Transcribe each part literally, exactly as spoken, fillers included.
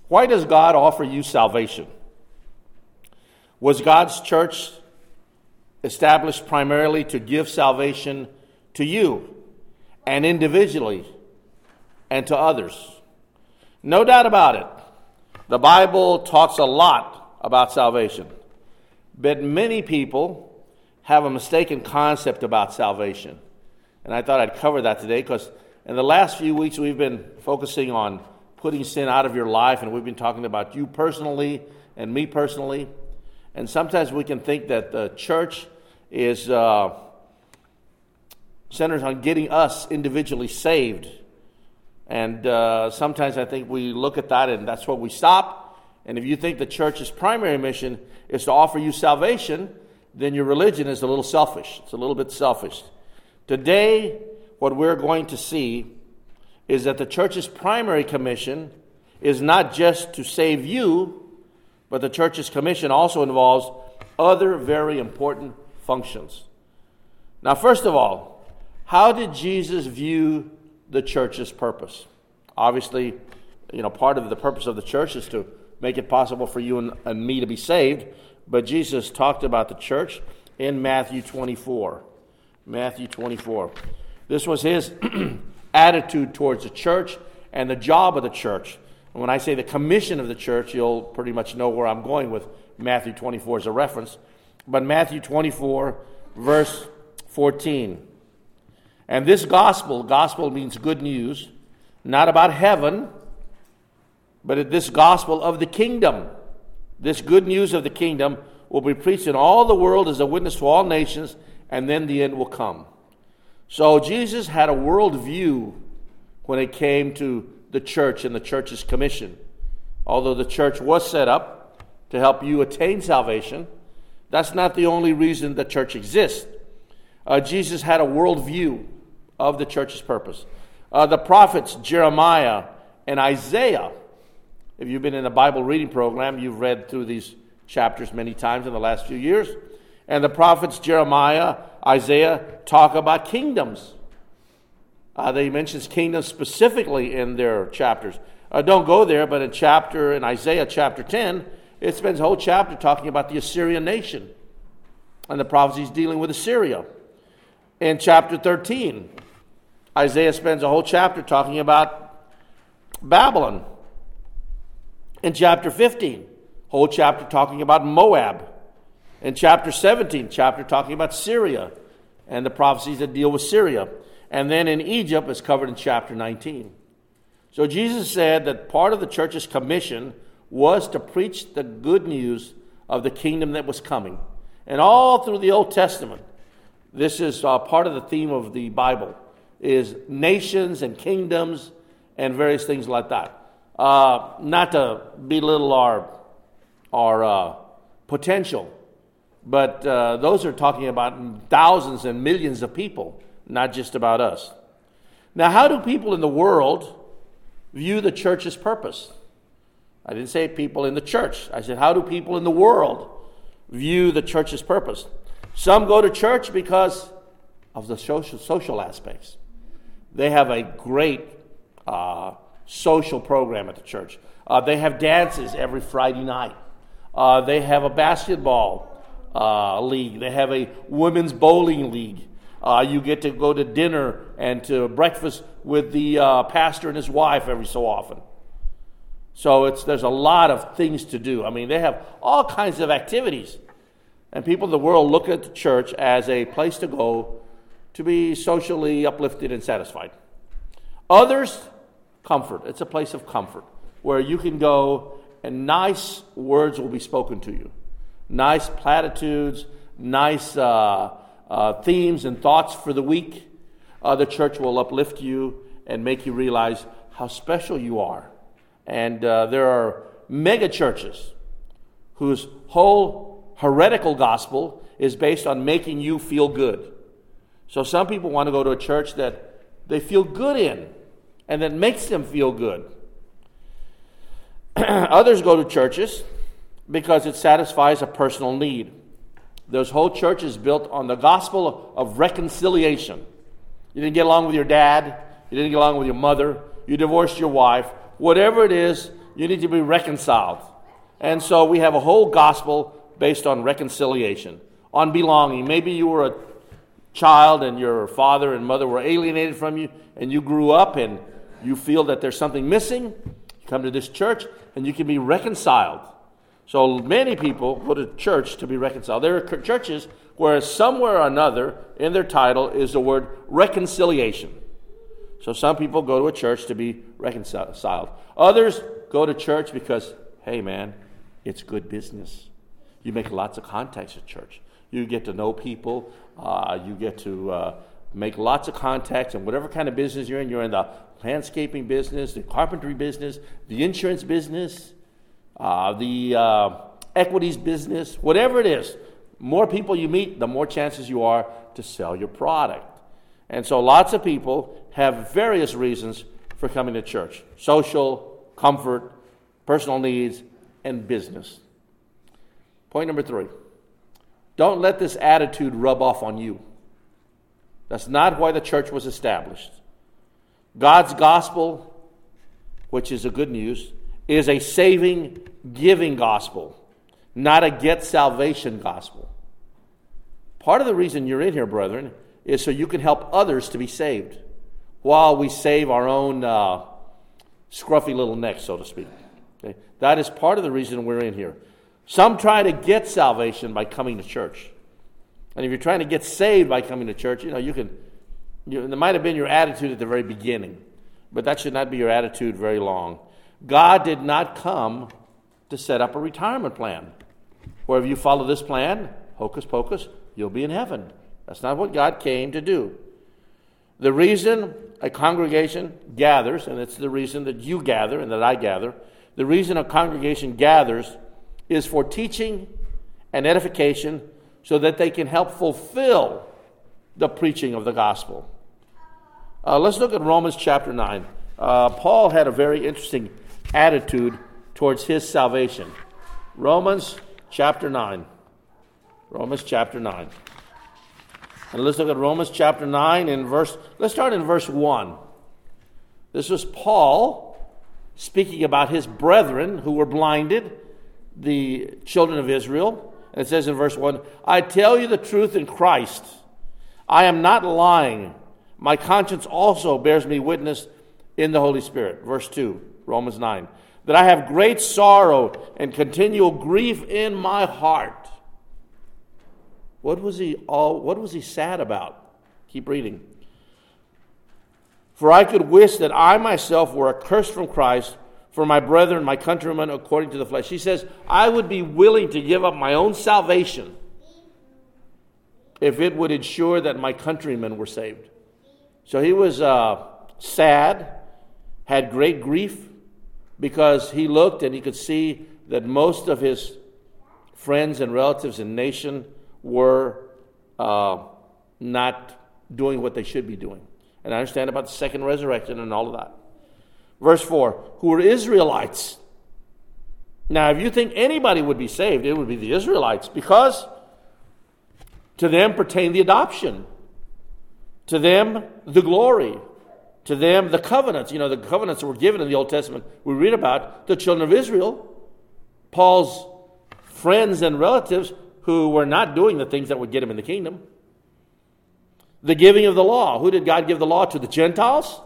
Why does God offer you salvation? Was God's church established primarily to give salvation to you and individually and to others? No doubt about it. The Bible talks a lot about salvation, but many people have a mistaken concept about salvation. And I thought I'd cover that today because in the last few weeks we've been focusing on putting sin out of your life, and we've been talking about you personally and me personally. And sometimes we can think that the church is uh, centered on getting us individually saved. And uh, sometimes I think we look at that and that's where we stop. And if you think the church's primary mission is to offer you salvation, then your religion is a little selfish. It's a little bit selfish. Today, what we're going to see is that the church's primary commission is not just to save you, but the church's commission also involves other very important functions. Now, first of all, how did Jesus view the church's purpose? Obviously, you know, part of the purpose of the church is to make it possible for you and, and me to be saved, but Jesus talked about the church in Matthew twenty-four. Matthew twenty-four. This was his attitude towards the church and the job of the church. And when I say the commission of the church, you'll pretty much know where I'm going with Matthew twenty-four as a reference. But Matthew twenty-four, verse fourteen. And this gospel, gospel means good news, not about heaven, but this gospel of the kingdom. This good news of the kingdom will be preached in all the world as a witness to all nations, and then the end will come. So Jesus had a worldview when it came to the church and the church's commission. Although the church was set up to help you attain salvation, that's not the only reason the church exists. Uh, Jesus had a worldview of the church's purpose. Uh, the prophets Jeremiah and Isaiah, if you've been in a Bible reading program, you've read through these chapters many times in the last few years. And the prophets Jeremiah, Isaiah talk about kingdoms. Uh, they mentions kingdoms specifically in their chapters. Uh, don't go there, but in chapter in Isaiah chapter ten, it spends a whole chapter talking about the Assyrian nation and the prophecies dealing with Assyria. In chapter thirteen, Isaiah spends a whole chapter talking about Babylon. In chapter fifteen, whole chapter talking about Moab. In chapter seventeen, chapter talking about Syria and the prophecies that deal with Syria. And then in Egypt is covered in chapter nineteen. So Jesus said that part of the church's commission was to preach the good news of the kingdom that was coming. And all through the Old Testament, this is uh, part of the theme of the Bible, is nations and kingdoms and various things like that. Uh, not to belittle our, our uh, potential, but uh, those are talking about thousands and millions of people, not just about us. Now, how do people in the world view the church's purpose? I didn't say people in the church. I said, how do people in the world view the church's purpose? Some go to church because of the social, social aspects. They have a great uh, social program at the church. Uh, they have dances every Friday night. Uh, they have a basketball uh, league. They have a women's bowling league. Uh, you get to go to dinner and to breakfast with the uh, pastor and his wife every so often. So it's there's a lot of things to do. I mean, they have all kinds of activities. And people in the world look at the church as a place to go to be socially uplifted and satisfied. Others, comfort. It's a place of comfort where you can go and nice words will be spoken to you. Nice platitudes, nice uh, uh, themes and thoughts for the week. Uh, the church will uplift you and make you realize how special you are. And uh, there are mega churches whose whole heretical gospel is based on making you feel good. So some people want to go to a church that they feel good in and that makes them feel good. Others go to churches because it satisfies a personal need. Those whole church is built on the gospel of reconciliation. You didn't get along with your dad. You didn't get along with your mother. You divorced your wife. Whatever it is, You need to be reconciled. And so we have a whole gospel based on reconciliation, on belonging. Maybe you were a child and your father and mother were alienated from you, and you grew up and you feel that there's something missing. You come to this church and you can be reconciled. So many people go to church to be reconciled. There are churches where somewhere or another in their title is the word reconciliation. So some people go to a church to be reconciled. Others go to church because, hey man, it's good business. You make lots of contacts at church. You get to know people. Uh, you get to uh, make lots of contacts in whatever kind of business you're in. You're in the landscaping business, the carpentry business, the insurance business, uh, the uh, equities business, whatever it is. More people you meet, the more chances you are to sell your product. And so lots of people have various reasons for coming to church. Social, comfort, personal needs, and business. Point number three. Don't let this attitude rub off on you. That's not why the church was established. God's gospel, which is the good news, is a saving, giving gospel, not a get salvation gospel. Part of the reason you're in here, brethren, is so you can help others to be saved while we save our own uh, scruffy little necks, so to speak. Okay? That is part of the reason we're in here. Some try to get salvation by coming to church. And if you're trying to get saved by coming to church, you know, you can, you, it might have been your attitude at the very beginning, but that should not be your attitude very long. God did not come to set up a retirement plan, where if you follow this plan, hocus pocus, you'll be in heaven. That's not what God came to do. The reason a congregation gathers, and it's the reason that you gather and that I gather, the reason a congregation gathers is for teaching and edification so that they can help fulfill the preaching of the gospel. Uh, let's look at Romans chapter nine. Uh, Paul had a very interesting attitude towards his salvation. Romans chapter nine. Romans chapter nine. And let's look at Romans chapter nine and verse, let's start in verse one. This was Paul speaking about his brethren who were blinded, the children of Israel. And it says in verse one, I tell you the truth in Christ. I am not lying. My conscience also bears me witness in the Holy Spirit. Verse two, Romans nine. That I have great sorrow and continual grief in my heart. What was he all what was he sad about? Keep reading. For I could wish that I myself were accursed from Christ for my brethren, my countrymen, according to the flesh. He says, I would be willing to give up my own salvation if it would ensure that my countrymen were saved. So he was uh, sad, had great grief, because he looked and he could see that most of his friends and relatives and nation were uh, not doing what they should be doing. And I understand about the second resurrection and all of that. Verse four, who were Israelites. Now, if you think anybody would be saved, it would be the Israelites, because to them pertained the adoption. To them, the glory. To them, the covenants. You know, the covenants that were given in the Old Testament, we read about the children of Israel, Paul's friends and relatives who were not doing the things that would get him in the kingdom. The giving of the law. Who did God give the law to? The Gentiles?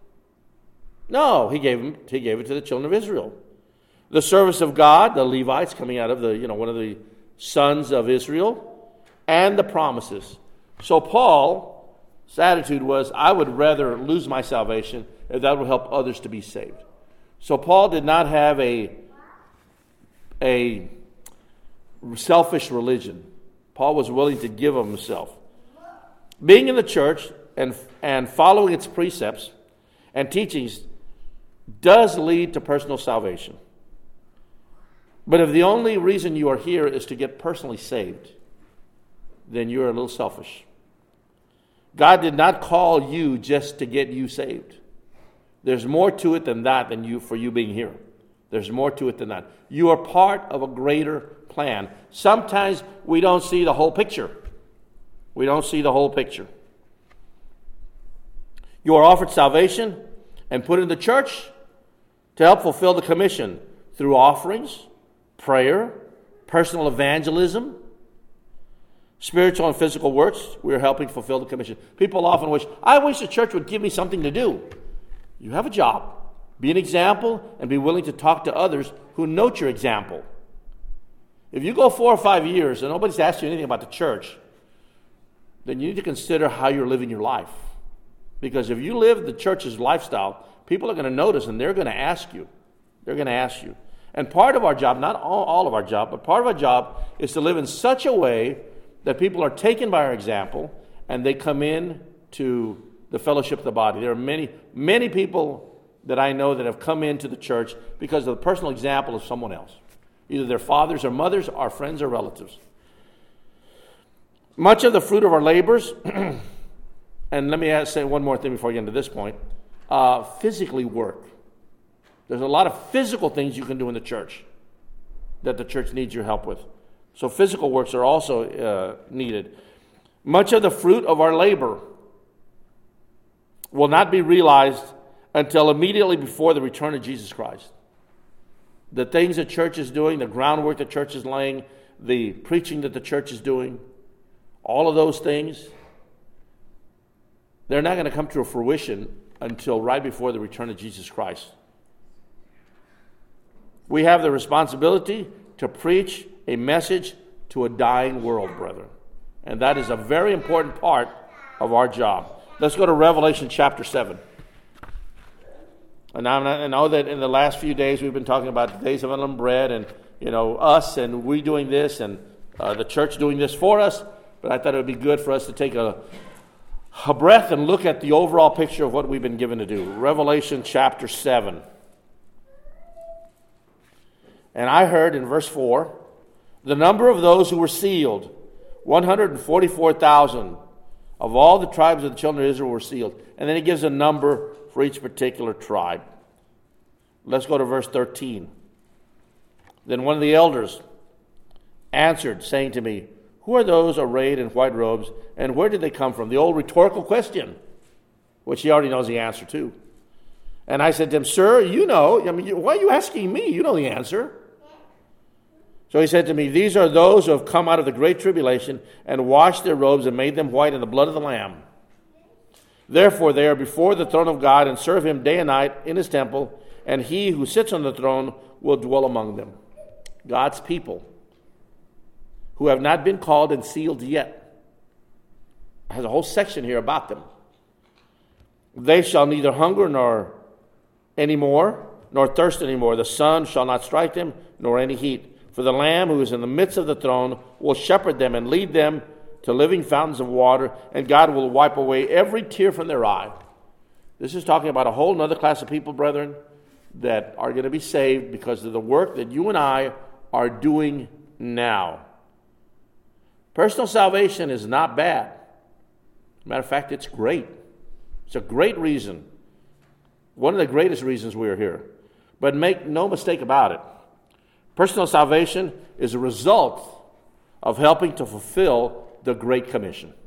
No, he gave them, he gave it to the children of Israel. The service of God, the Levites coming out of the, you know, one of the sons of Israel, and the promises. So Paul's attitude was, I would rather lose my salvation if that would help others to be saved. So Paul did not have a, a selfish religion. Paul was willing to give of himself. Being in the church and, and following its precepts and teachings does lead to personal salvation. But if the only reason you are here is to get personally saved, then you're a little selfish. God did not call you just to get you saved. There's more to it than that than you for you being here. There's more to it than that. You are part of a greater plan. Sometimes we don't see the whole picture. We don't see the whole picture. You are offered salvation and put in the church to help fulfill the commission through offerings, prayer, personal evangelism, spiritual and physical works. We are helping fulfill the commission. People often wish, I wish the church would give me something to do. You have a job. Be an example and be willing to talk to others who note your example. If you go four or five years and nobody's asked you anything about the church, then you need to consider how you're living your life. Because if you live the church's lifestyle, people are going to notice and they're going to ask you. They're going to ask you. And part of our job, not all, all of our job, but part of our job is to live in such a way that people are taken by our example and they come in to the fellowship of the body. There are many, many people that I know that have come into the church because of the personal example of someone else. Either their fathers or mothers, our friends or relatives. Much of the fruit of our labors, and let me ask, say one more thing before I get into this point, uh, physically work. There's a lot of physical things you can do in the church that the church needs your help with. So physical works are also uh, needed. Much of the fruit of our labor will not be realized until immediately before the return of Jesus Christ. The things the church is doing, the groundwork the church is laying, the preaching that the church is doing, all of those things, they're not going to come to a fruition until right before the return of Jesus Christ. We have the responsibility to preach a message to a dying world, brethren. And that is a very important part of our job. Let's go to Revelation chapter seven. And I know that in the last few days we've been talking about the days of unleavened bread and, you know, us and we doing this and uh, the church doing this for us. But I thought it would be good for us to take a, a breath and look at the overall picture of what we've been given to do. Revelation chapter seven. And I heard in verse four, the number of those who were sealed, one hundred forty-four thousand of all the tribes of the children of Israel were sealed. And then he gives a number for each particular tribe. Let's go to verse thirteen. Then one of the elders answered, saying to me, who are those arrayed in white robes, and where did they come from? The old rhetorical question, which he already knows the answer to. And I said to him, sir, you know, I mean, why are you asking me? You know the answer. So he said to me, these are those who have come out of the great tribulation and washed their robes and made them white in the blood of the Lamb. Therefore they are before the throne of God and serve him day and night in his temple, and he who sits on the throne will dwell among them. God's people who have not been called and sealed yet. Has a whole section here about them. They shall neither hunger nor any more, nor thirst any more. The sun shall not strike them, nor any heat. For the Lamb who is in the midst of the throne will shepherd them and lead them to living fountains of water, and God will wipe away every tear from their eye. This is talking about a whole other class of people, brethren, that are going to be saved because of the work that you and I are doing now. Personal salvation is not bad. Matter of fact, it's great. It's a great reason. One of the greatest reasons we are here. But make no mistake about it. Personal salvation is a result of helping to fulfill the Great Commission.